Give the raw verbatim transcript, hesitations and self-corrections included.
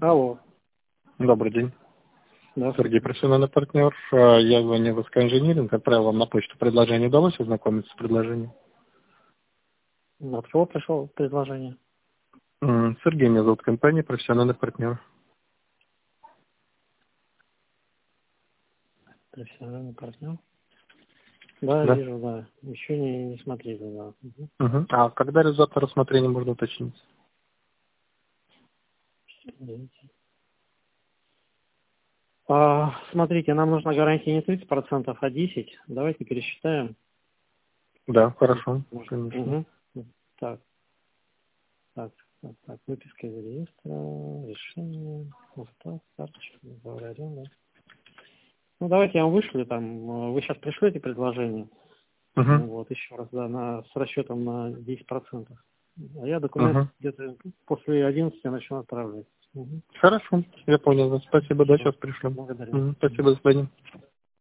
Алло. Добрый день. Да. Сергей, профессиональный партнер. А, Я звоню в СК Инжиниринг, отправил вам на почту предложение. Удалось ознакомиться с предложением? От кого пришло предложение? М, Сергей, меня зовут, компания профессиональный партнер. Профессиональный партнер. Да, Да. вижу, да. Еще не, не смотрели, да. Угу. Мгм. А когда результат рассмотрения можно уточнить? Извините. А, смотрите, нам нужна гарантия не тридцать процентов, а десять процентов. Давайте пересчитаем. Да, хорошо, Может. конечно. Угу. Так, так, так, так. Выписка из реестра, решение, устав, карточка, договор, да. Ну, давайте я вам вышлю там. э, Вы сейчас пришлете предложение. Угу. Ну, вот, еще раз, да, на, с расчетом на десять процентов. А я документ Угу. где-то после одиннадцати начну отправлять. Угу. Хорошо, я понял. Спасибо, да, Все. сейчас пришлю. Благодарю. Мгм. Спасибо, до свидания.